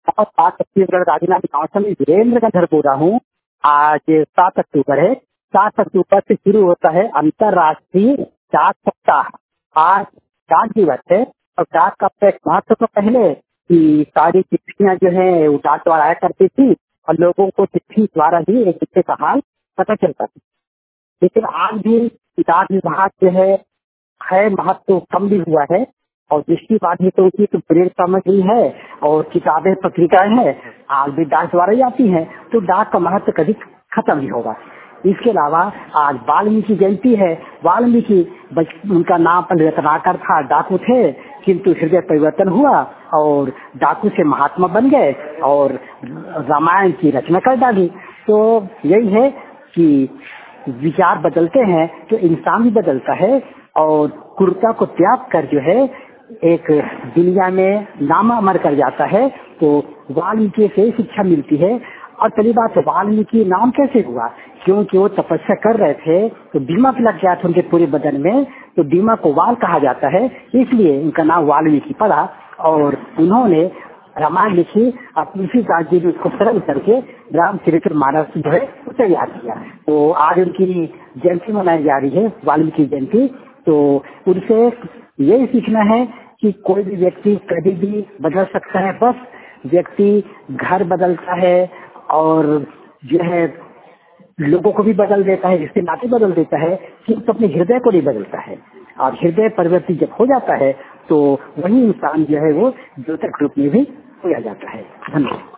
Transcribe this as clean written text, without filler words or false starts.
और आज छत्तीसगढ़ राजधानी गांव में वीरेंद्र गंधर बोल रहा हूँ। आज 7 अक्टूबर है। 7 अक्टूबर से शुरू होता है अंतर्राष्ट्रीय डाक सप्ताह। आज डाक दिवस है और डाक का महत्व तो पहले कि सारी चिट्ठियां जो है वो डाक द्वारा आया करती थी और लोगों को चिट्ठी द्वारा ही एक दूसरे का हाल पता चलता था। लेकिन आज भी डाक विभाग जो है महत्व कम भी हुआ है और जिसकी बात है तो उसकी तो प्रेर सामग्री है और किताबें पत्रिकाएं हैं आज भी डाक द्वारा ही आती हैं, तो डाक का महत्व कभी खत्म नहीं होगा। इसके अलावा आज वाल्मीकि जयंती है। वाल्मीकि उनका नाम पहले रत्नाकर था, डाकू थे, किंतु हृदय परिवर्तन हुआ और डाकू से महात्मा बन गए और रामायण की रचना कर डाली। तो यही है कि विचार बदलते हैं तो इंसान भी बदलता है और क्रूरता को त्याग कर जो है एक दुनिया में नाम अमर कर जाता है। तो वाल्मीकि से शिक्षा मिलती है। और पहली बात, वाल्मीकि नाम कैसे हुआ? क्योंकि वो तपस्या कर रहे थे तो दीमक लग गया था उनके पूरे बदन में, तो दीमक को वाल कहा जाता है, इसलिए उनका नाम वाल्मीकि पड़ा और उन्होंने रामायण लिखी और तुलसीदास जी ने उसको सरल करके रामचरितमानस जो है तैयार किया। तो आज उनकी जयंती मनाई जा रही है, वाल्मीकि जयंती। तो उनसे यही सीखना है कि कोई भी व्यक्ति कभी भी बदल सकता है, बस व्यक्ति घर बदलता है और जो है लोगों को भी बदल देता है, इसके नाते बदल देता है, किंतु अपने हृदय को नहीं बदलता है। और हृदय परिवर्तित जब हो जाता है तो वही इंसान जो है वो द्योतक रूप में भी हो जाता है। धन्यवाद।